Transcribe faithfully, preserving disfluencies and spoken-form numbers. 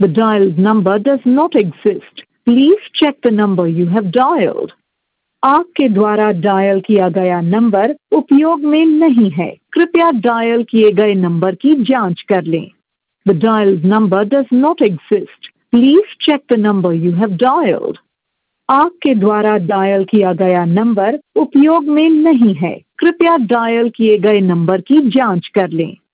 The dialed number does not exist. Please check the number you have dialed. आपके द्वारा dial किया गया number उपयोग में नहीं है, कृपया डायल किए गए नंबर की जांच कर लें। The dialed number does not exist. Please check the number you have dialed. आपके द्वारा डायल किया गया नंबर उपयोग में नहीं है, कृपया डायल किए गए नंबर की जांच कर लें।